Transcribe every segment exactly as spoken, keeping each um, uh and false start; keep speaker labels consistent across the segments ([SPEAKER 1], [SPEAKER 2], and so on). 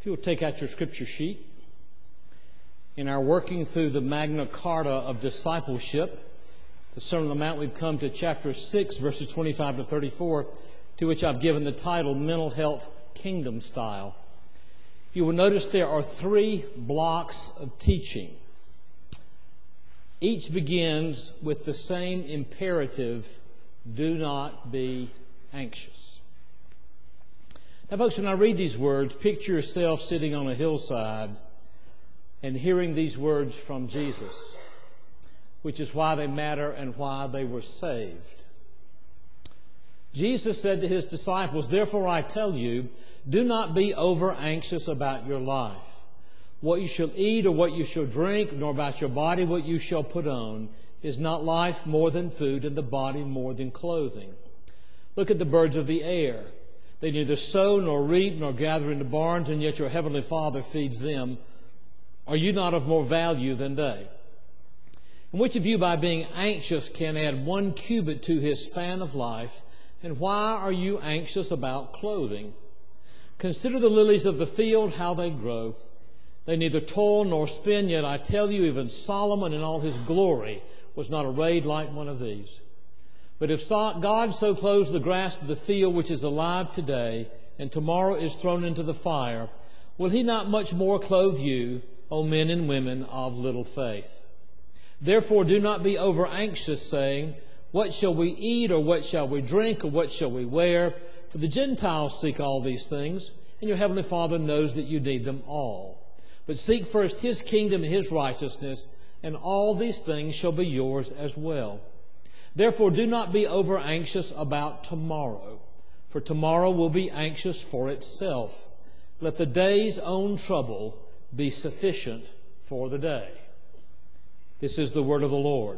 [SPEAKER 1] If you'll take out your scripture sheet, in our working through the Magna Carta of discipleship, the Sermon on the Mount, we've come to chapter six, verses twenty-five to thirty-four, to which I've given the title, Mental Health Kingdom Style. You will notice there are three blocks of teaching. Each begins with the same imperative, do not be anxious. Now, folks, when I read these words, picture yourself sitting on a hillside and hearing these words from Jesus, which is why they matter and why they were saved. Jesus said to his disciples, "Therefore I tell you, do not be over anxious about your life, what you shall eat or what you shall drink, nor about your body what you shall put on. Is not life more than food, and the body more than clothing? Look at the birds of the air. They neither sow nor reap nor gather into barns, and yet your heavenly Father feeds them. Are you not of more value than they? And which of you, by being anxious, can add one cubit to his span of life? And why are you anxious about clothing? Consider the lilies of the field, how they grow. They neither toil nor spin, yet I tell you, even Solomon in all his glory was not arrayed like one of these. But if God so clothes the grass of the field, which is alive today, and tomorrow is thrown into the fire, will he not much more clothe you, O men and women of little faith? Therefore do not be over anxious, saying, what shall we eat, or what shall we drink, or what shall we wear? For the Gentiles seek all these things, and your heavenly Father knows that you need them all. But seek first his kingdom and his righteousness, and all these things shall be yours as well. Therefore do not be over anxious about tomorrow, for tomorrow will be anxious for itself. Let the day's own trouble be sufficient for the day." This is the word of the Lord.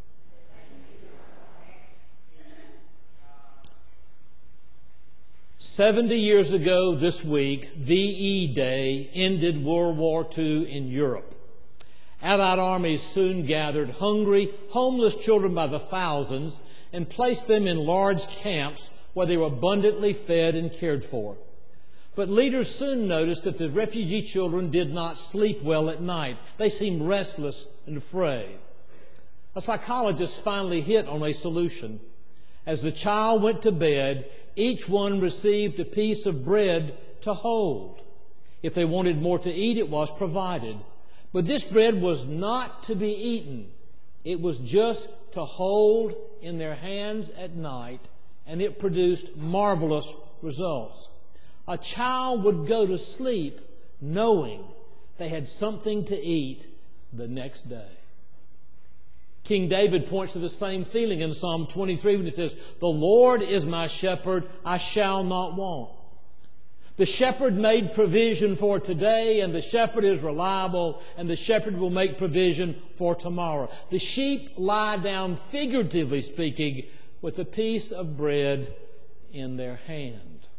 [SPEAKER 1] Seventy years ago this week, V E Day ended World War Two in Europe. Allied armies soon gathered hungry, homeless children by the thousands and placed them in large camps where they were abundantly fed and cared for. But leaders soon noticed that the refugee children did not sleep well at night. They seemed restless and afraid. A psychologist finally hit on a solution. As the child went to bed, each one received a piece of bread to hold. If they wanted more to eat, it was provided. But this bread was not to be eaten. It was just to hold in their hands at night, and it produced marvelous results. A child would go to sleep knowing they had something to eat the next day. King David points to the same feeling in Psalm twenty-three when he says, "The Lord is my shepherd, I shall not want." The shepherd made provision for today, and the shepherd is reliable, and the shepherd will make provision for tomorrow. The sheep lie down, figuratively speaking, with a piece of bread in their hand.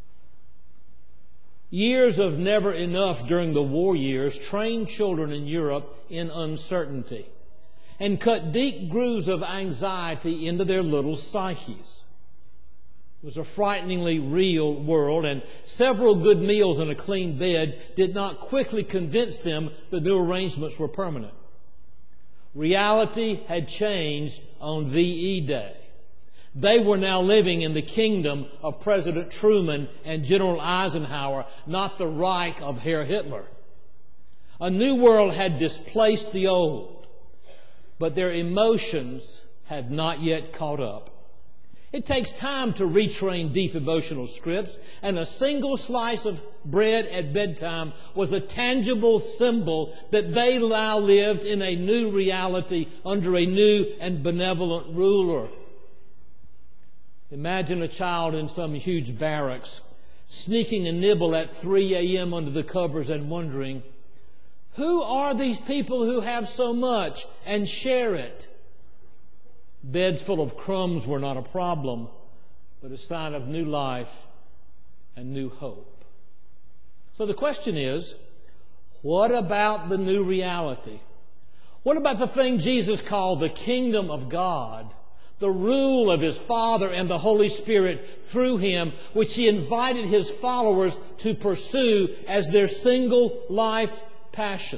[SPEAKER 1] Years of never enough during the war years trained children in Europe in uncertainty and cut deep grooves of anxiety into their little psyches. It was a frighteningly real world, and several good meals and a clean bed did not quickly convince them the new arrangements were permanent. Reality had changed on V E Day. They were now living in the kingdom of President Truman and General Eisenhower, not the Reich of Herr Hitler. A new world had displaced the old, but their emotions had not yet caught up. It takes time to retrain deep emotional scripts, and a single slice of bread at bedtime was a tangible symbol that they now lived in a new reality under a new and benevolent ruler. Imagine a child in some huge barracks sneaking a nibble at three a.m. under the covers and wondering, who are these people who have so much and share it? Beds full of crumbs were not a problem, but a sign of new life and new hope. So the question is, what about the new reality? What about the thing Jesus called the kingdom of God, the rule of His Father and the Holy Spirit through Him, which He invited His followers to pursue as their single life passion.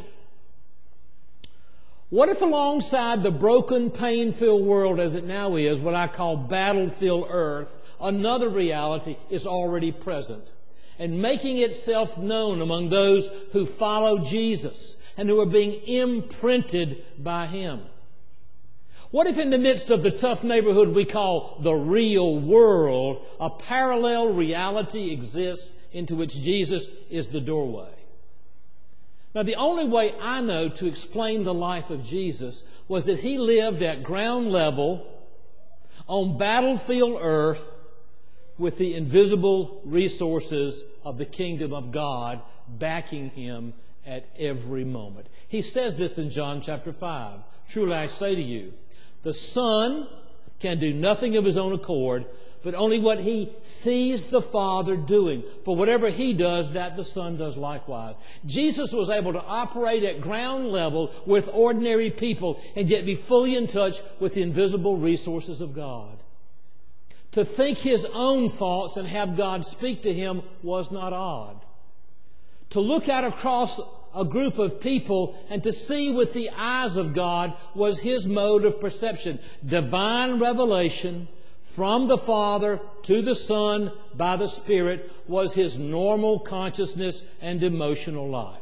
[SPEAKER 1] What if alongside the broken, pain-filled world as it now is, what I call battlefield earth, another reality is already present and making itself known among those who follow Jesus and who are being imprinted by Him? What if in the midst of the tough neighborhood we call the real world, a parallel reality exists into which Jesus is the doorway? Now, the only way I know to explain the life of Jesus was that He lived at ground level on battlefield earth with the invisible resources of the kingdom of God backing Him at every moment. He says this in John chapter five. Truly I say to you, the Son can do nothing of His own accord, but only what He sees the Father doing. For whatever He does, that the Son does likewise. Jesus was able to operate at ground level with ordinary people and yet be fully in touch with the invisible resources of God. To think His own thoughts and have God speak to Him was not odd. To look out across a group of people and to see with the eyes of God was His mode of perception. Divine revelation from the Father to the Son by the Spirit was His normal consciousness and emotional life.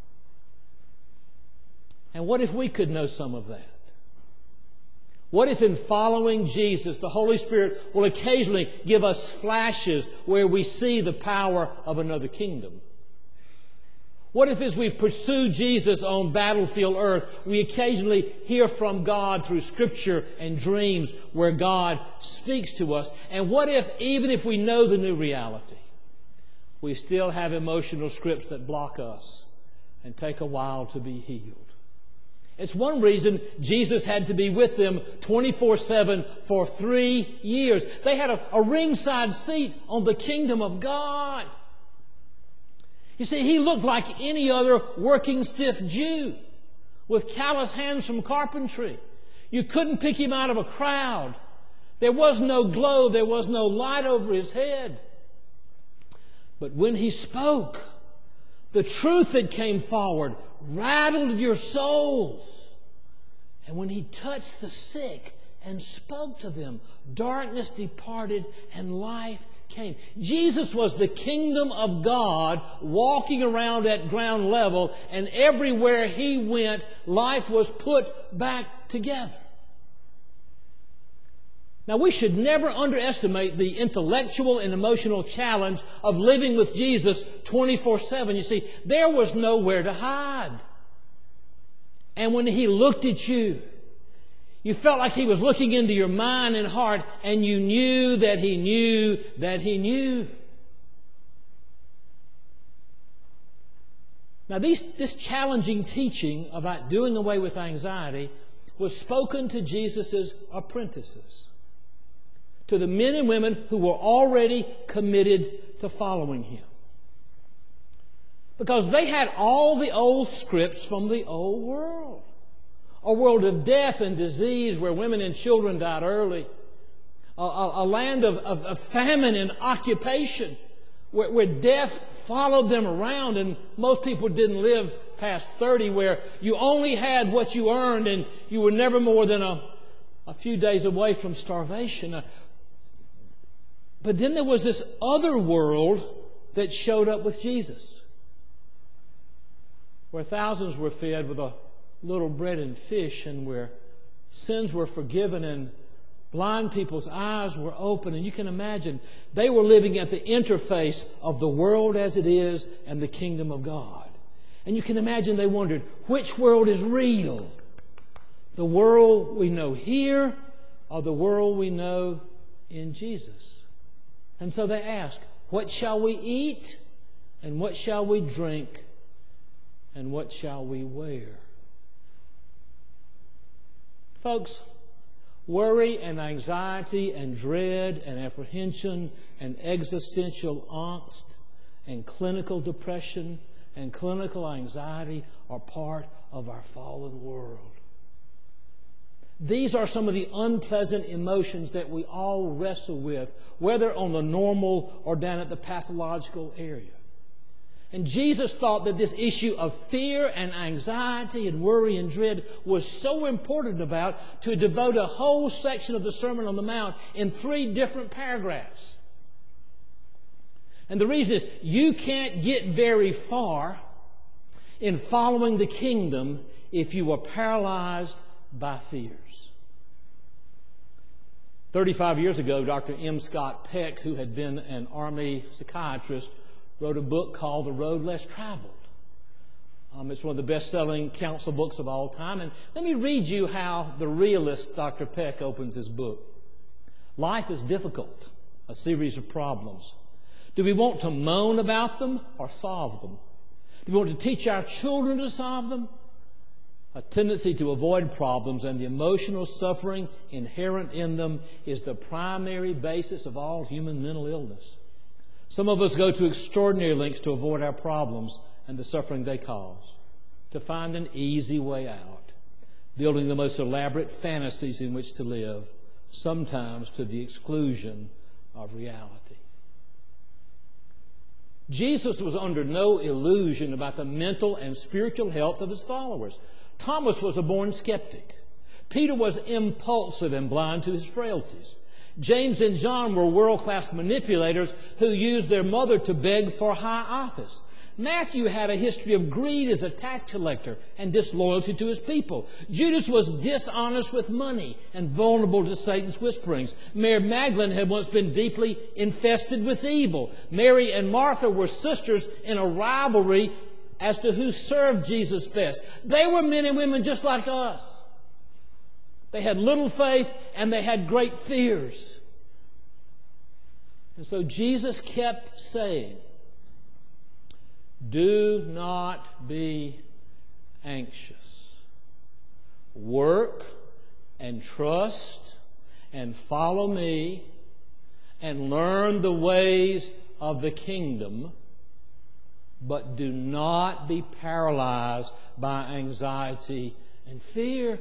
[SPEAKER 1] And what if we could know some of that? What if in following Jesus, the Holy Spirit will occasionally give us flashes where we see the power of another kingdom? What if as we pursue Jesus on battlefield earth, we occasionally hear from God through Scripture and dreams where God speaks to us? And what if, even if we know the new reality, we still have emotional scripts that block us and take a while to be healed? It's one reason Jesus had to be with them twenty-four seven for three years. They had a, a ringside seat on the kingdom of God. You see, He looked like any other working stiff Jew with callous hands from carpentry. You couldn't pick Him out of a crowd. There was no glow. There was no light over His head. But when He spoke, the truth that came forward rattled your souls. And when He touched the sick and spoke to them, darkness departed and life came. Jesus was the kingdom of God walking around at ground level, and everywhere He went, life was put back together. Now, we should never underestimate the intellectual and emotional challenge of living with Jesus twenty-four seven. You see, there was nowhere to hide. And when He looked at you, you felt like He was looking into your mind and heart, and you knew that He knew that He knew. Now, these, this challenging teaching about doing away with anxiety was spoken to Jesus' apprentices, to the men and women who were already committed to following Him. Because they had all the old scripts from the old world. A world of death and disease where women and children died early. A, a, a land of, of, of famine and occupation where, where death followed them around, and most people didn't live past thirty, where you only had what you earned and you were never more than a, a few days away from starvation. Uh, but then there was this other world that showed up with Jesus, where thousands were fed with a little bread and fish, and where sins were forgiven and blind people's eyes were open. And you can imagine they were living at the interface of the world as it is and the kingdom of God. And you can imagine they wondered, which world is real? The world we know here or the world we know in Jesus? And so they asked, what shall we eat? And what shall we drink? And what shall we wear? Folks, worry and anxiety and dread and apprehension and existential angst and clinical depression and clinical anxiety are part of our fallen world. These are some of the unpleasant emotions that we all wrestle with, whether on the normal or down at the pathological area. And Jesus thought that this issue of fear and anxiety and worry and dread was so important about to devote a whole section of the Sermon on the Mount in three different paragraphs. And the reason is you can't get very far in following the kingdom if you are paralyzed by fears. Thirty-five years ago, Doctor M. Scott Peck, who had been an Army psychiatrist, wrote a book called The Road Less Traveled. Um, it's one of the best-selling counsel books of all time. And let me read you how the realist Doctor Peck opens his book. Life is difficult, a series of problems. Do we want to moan about them or solve them? Do we want to teach our children to solve them? A tendency to avoid problems and the emotional suffering inherent in them is the primary basis of all human mental illness. Some of us go to extraordinary lengths to avoid our problems and the suffering they cause, to find an easy way out, building the most elaborate fantasies in which to live, sometimes to the exclusion of reality. Jesus was under no illusion about the mental and spiritual health of his followers. Thomas was a born skeptic. Peter was impulsive and blind to his frailties. James and John were world-class manipulators who used their mother to beg for high office. Matthew had a history of greed as a tax collector and disloyalty to his people. Judas was dishonest with money and vulnerable to Satan's whisperings. Mary Magdalene had once been deeply infested with evil. Mary and Martha were sisters in a rivalry as to who served Jesus best. They were men and women just like us. They had little faith and they had great fears. And so Jesus kept saying, do not be anxious. Work and trust and follow me and learn the ways of the kingdom, but do not be paralyzed by anxiety and fear.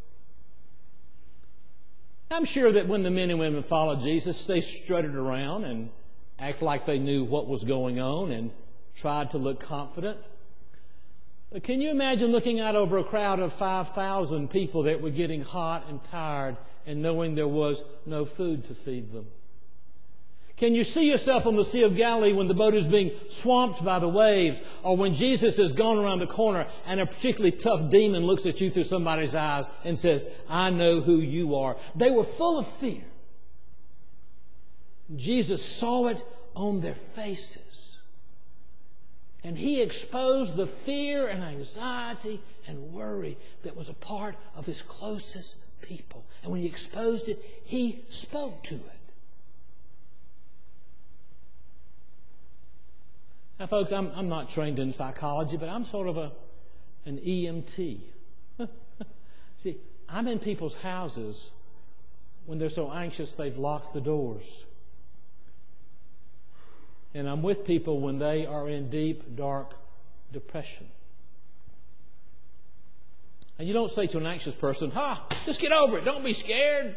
[SPEAKER 1] I'm sure that when the men and women followed Jesus, they strutted around and acted like they knew what was going on and tried to look confident. But can you imagine looking out over a crowd of five thousand people that were getting hot and tired and knowing there was no food to feed them? Can you see yourself on the Sea of Galilee when the boat is being swamped by the waves, or when Jesus has gone around the corner and a particularly tough demon looks at you through somebody's eyes and says, I know who you are? They were full of fear. Jesus saw it on their faces. And he exposed the fear and anxiety and worry that was a part of his closest people. And when he exposed it, he spoke to it. Now, folks, I'm, I'm not trained in psychology, but I'm sort of a, an E M T. See, I'm in people's houses when they're so anxious they've locked the doors. And I'm with people when they are in deep, dark depression. And you don't say to an anxious person, ha, just get over it, don't be scared.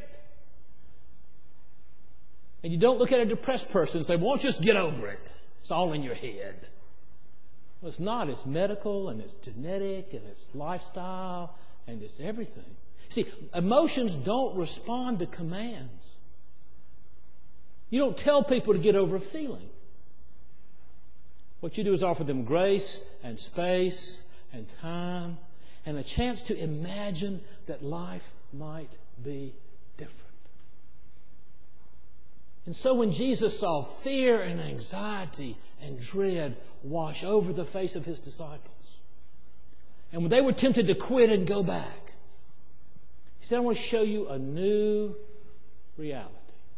[SPEAKER 1] And you don't look at a depressed person and say, won't you just get over it? It's all in your head. Well, it's not. It's medical, and it's genetic, and it's lifestyle, and it's everything. See, emotions don't respond to commands. You don't tell people to get over a feeling. What you do is offer them grace and space and time and a chance to imagine that life might be different. And so when Jesus saw fear and anxiety and dread wash over the face of his disciples, and when they were tempted to quit and go back, he said, I want to show you a new reality.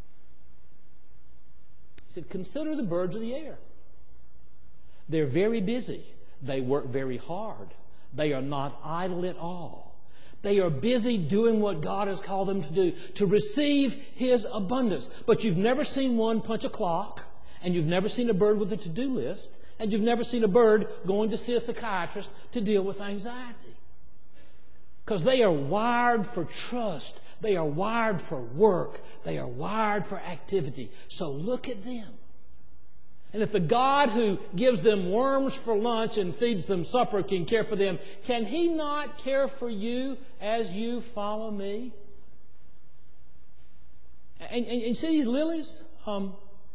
[SPEAKER 1] He said, consider the birds of the air. They're very busy. They work very hard. They are not idle at all. They are busy doing what God has called them to do, to receive his abundance. But you've never seen one punch a clock, and you've never seen a bird with a to-do list, and you've never seen a bird going to see a psychiatrist to deal with anxiety. because they are wired for trust. They are wired for work. They are wired for activity. So look at them. And if the God who gives them worms for lunch and feeds them supper can care for them, can He not care for you as you follow me? And, and, and see these lilies? Um,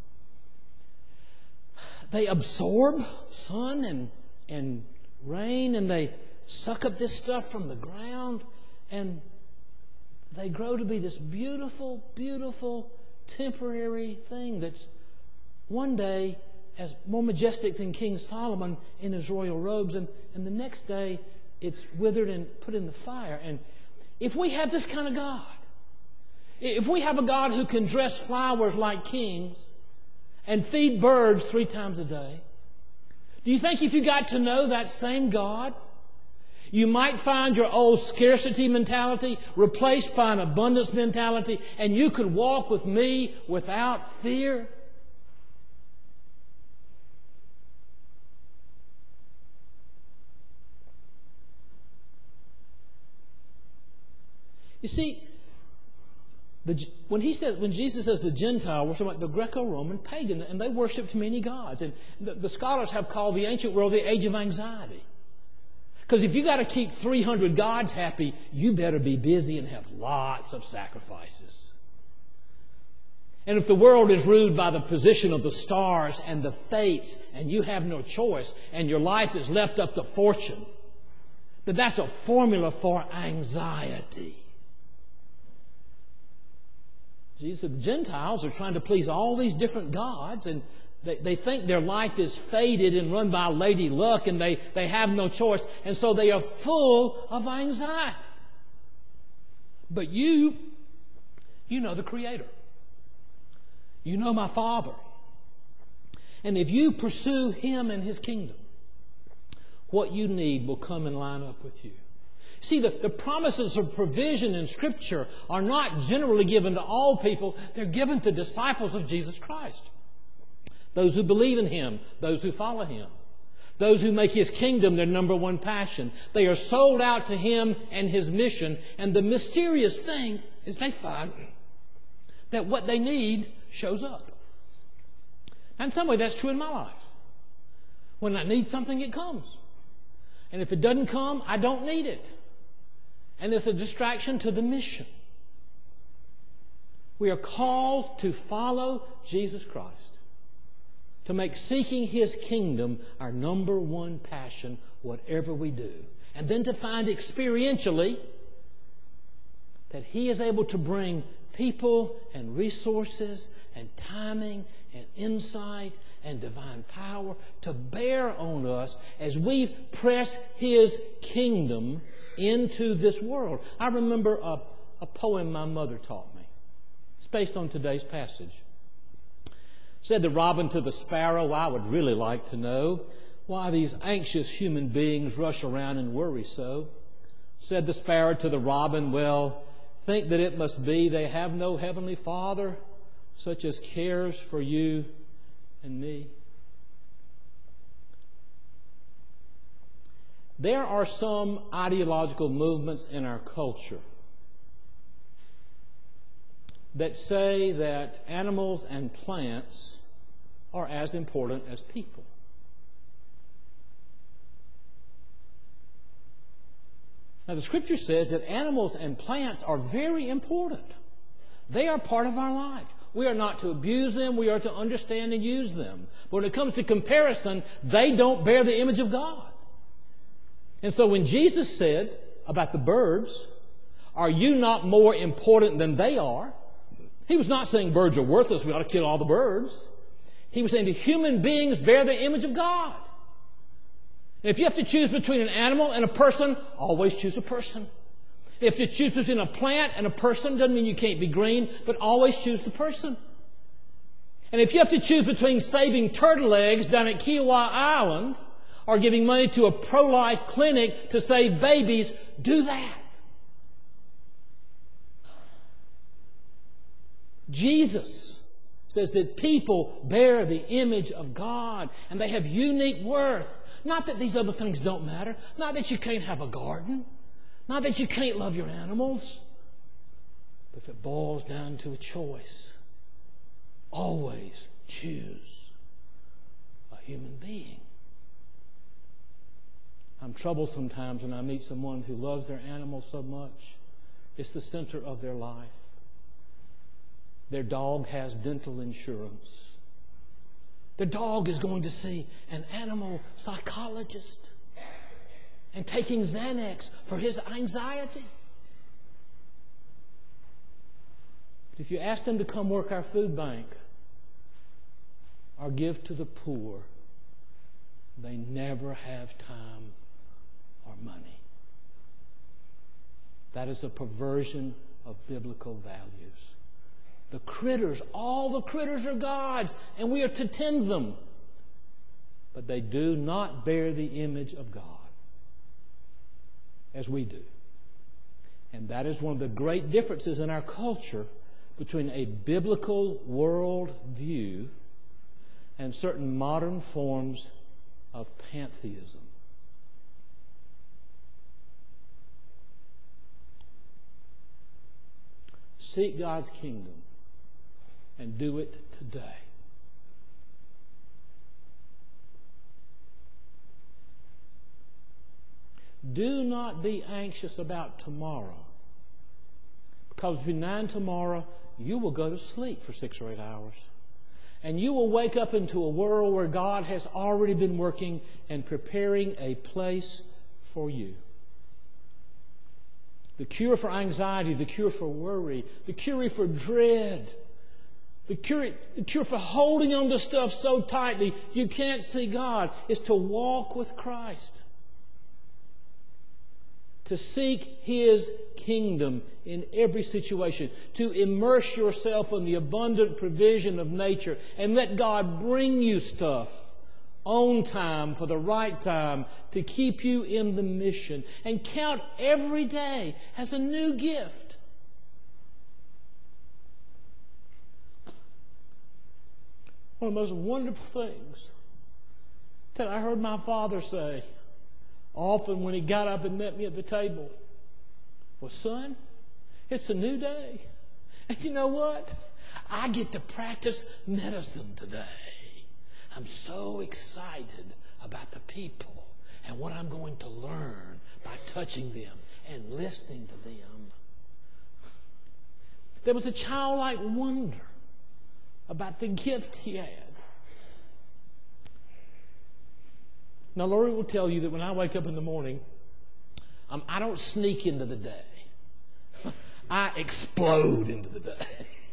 [SPEAKER 1] they absorb sun and, and rain, and they suck up this stuff from the ground, and they grow to be this beautiful, beautiful, temporary thing that's one day as more majestic than King Solomon in his royal robes, and, and the next day it's withered and put in the fire. And if we have this kind of God, if we have a God who can dress flowers like kings and feed birds three times a day, do you think if you got to know that same God, you might find your old scarcity mentality replaced by an abundance mentality, and you could walk with me without fear? You see, the, when he says, when Jesus says the Gentile, we're talking about the Greco-Roman pagan, and they worshipped many gods. And the, the scholars have called the ancient world the age of anxiety. Because if you got to keep three hundred gods happy, you better be busy and have lots of sacrifices. And if the world is ruled by the position of the stars and the fates, and you have no choice, and your life is left up to fortune, then that's a formula for anxiety. Jesus said the Gentiles are trying to please all these different gods, and they, they think their life is fated and run by Lady Luck, and they, they have no choice, and so they are full of anxiety. But you, you know the Creator. You know my Father. And if you pursue Him and His kingdom, what you need will come and line up with you. See, the, the promises of provision in Scripture are not generally given to all people. They're given to disciples of Jesus Christ. Those who believe in Him, those who follow Him, those who make His kingdom their number one passion. They are sold out to Him and His mission. And the mysterious thing is they find that what they need shows up. And in some way that's true in my life. When I need something, it comes. And if it doesn't come, I don't need it. And it's a distraction to the mission. We are called to follow Jesus Christ, to make seeking His kingdom our number one passion, whatever we do. And then to find experientially that He is able to bring people and resources and timing and insight and divine power to bear on us as we press His kingdom into this world. I remember a, a poem my mother taught me. It's based on today's passage. Said the robin to the sparrow, I would really like to know why these anxious human beings rush around and worry so. Said the sparrow to the robin, well, think that it must be they have no heavenly Father such as cares for you and me. There are some ideological movements in our culture that say that animals and plants are as important as people. Now, the Scripture says that animals and plants are very important. They are part of our life. We are not to abuse them. We are to understand and use them. But when it comes to comparison, they don't bear the image of God. And so when Jesus said about the birds, are you not more important than they are? He was not saying birds are worthless, we ought to kill all the birds. He was saying the human beings bear the image of God. And if you have to choose between an animal and a person, always choose a person. If you choose between a plant and a person, doesn't mean you can't be green, but always choose the person. And if you have to choose between saving turtle eggs down at Kiawah Island or giving money to a pro-life clinic to save babies, do that. Jesus says that people bear the image of God and they have unique worth. Not that these other things don't matter. Not that you can't have a garden. Not that you can't love your animals, but if it boils down to a choice, always choose a human being. I'm troubled sometimes when I meet someone who loves their animals so much. It's the center of their life. Their dog has dental insurance. Their dog is going to see an animal psychologist and taking Xanax for his anxiety. But if you ask them to come work our food bank or give to the poor, they never have time or money. That is a perversion of biblical values. The critters, all the critters are God's, and we are to tend them. But they do not bear the image of God as we do. And that is one of the great differences in our culture between a biblical world view and certain modern forms of pantheism. Seek God's kingdom and do it today. Do not be anxious about tomorrow, because between now and tomorrow, you will go to sleep for six or eight hours. And you will wake up into a world where God has already been working and preparing a place for you. The cure for anxiety, the cure for worry, the cure for dread, the cure, the cure for holding on to stuff so tightly you can't see God is to walk with Christ. To seek His kingdom in every situation. To immerse yourself in the abundant provision of nature and let God bring you stuff on time, for the right time, to keep you in the mission. And count every day as a new gift. One of the most wonderful things that I heard my father say often when he got up and met me at the table was, "Son, it's a new day. And you know what? I get to practice medicine today. I'm so excited about the people and what I'm going to learn by touching them and listening to them." There was a childlike wonder about the gift he had. Now, Lori will tell you that when I wake up in the morning, um, I don't sneak into the day. I explode into the day.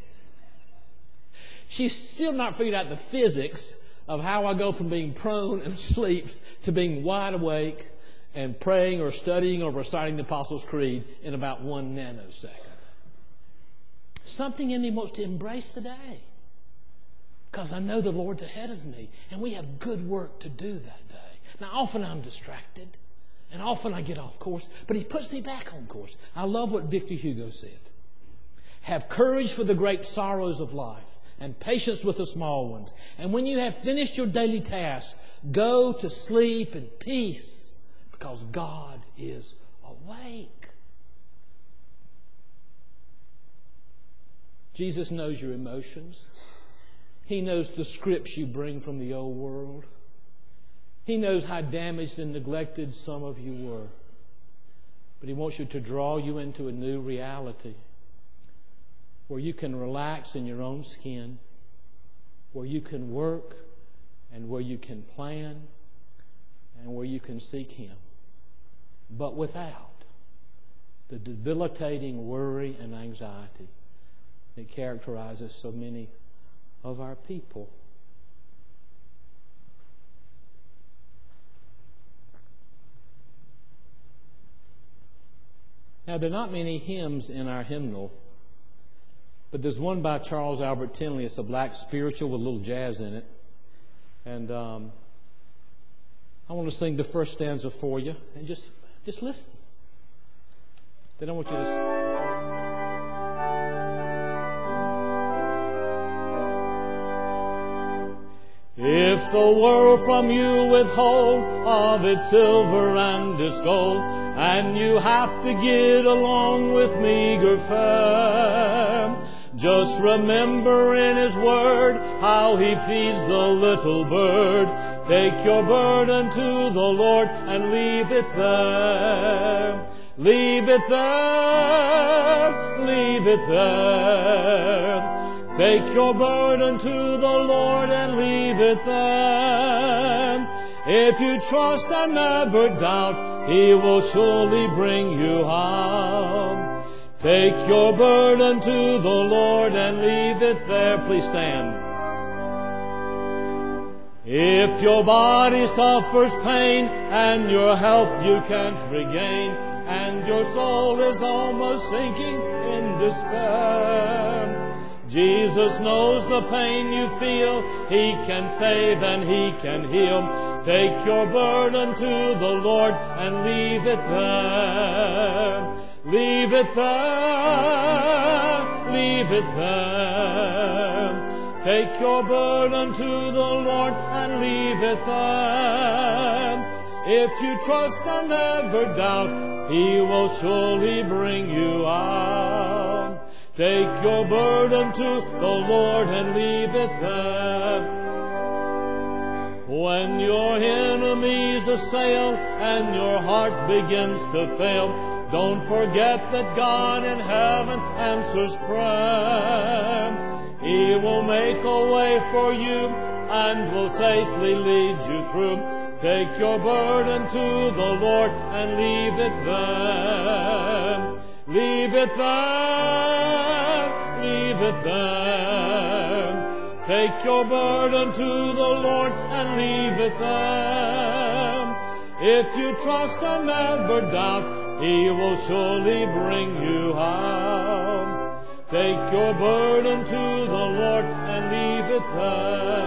[SPEAKER 1] She's still not figured out the physics of how I go from being prone and asleep to being wide awake and praying or studying or reciting the Apostles' Creed in about one nanosecond. Something in me wants to embrace the day because I know the Lord's ahead of me and we have good work to do that day. Now, often I'm distracted and often I get off course, but He puts me back on course. I love what Victor Hugo said. Have courage for the great sorrows of life and patience with the small ones. And when you have finished your daily tasks, go to sleep in peace because God is awake. Jesus knows your emotions. He knows the scripts you bring from the old world. He knows how damaged and neglected some of you were. But He wants you to draw you into a new reality where you can relax in your own skin, where you can work and where you can plan and where you can seek Him, but without the debilitating worry and anxiety that characterizes so many of our people. Now, there are not many hymns in our hymnal, but there's one by Charles Albert Tindley. It's a black spiritual with a little jazz in it. And um, I want to sing the first stanza for you, and just, just listen. Then I want you to sing. If If the world from you withhold of its silver and its gold, and you have to get along with meager fare, just remember in His Word how He feeds the little bird. Take your burden to the Lord and leave it there. Leave it there, leave it there. Take your burden to the Lord and leave it there. If you trust and never doubt, He will surely bring you out. Take your burden to the Lord and leave it there. Please stand. If your body suffers pain and your health you can't regain, and your soul is almost sinking in despair, Jesus knows the pain you feel. He can save and He can heal. Take your burden to the Lord and leave it there. Leave it there. Leave it there. Take your burden to the Lord and leave it there. If you trust and never doubt, He will surely bring you out. Take your burden to the Lord and leave it there. When your enemies assail and your heart begins to fail, don't forget that God in heaven answers prayer. He will make a way for you and will safely lead you through. Take your burden to the Lord and leave it there. Leave it there. Leave it there. Take your burden to the Lord and leave it there. If you trust and never doubt, He will surely bring you out. Take your burden to the Lord and leave it there.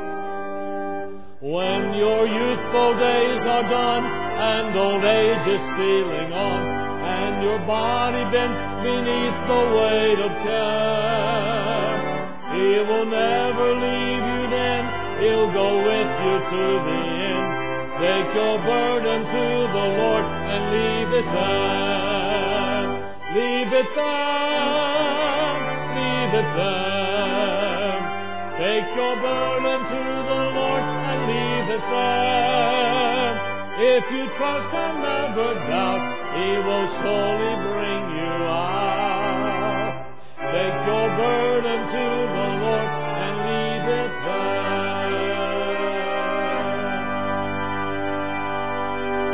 [SPEAKER 1] When your youthful days are done and old age is stealing on, and your body bends beneath the weight of care, He will never leave you then. He'll go with you to the end. Take your burden to the Lord and leave it there. Leave it there. Leave it there. Take your burden to the Lord and leave it there. If you trust and never doubt, He will surely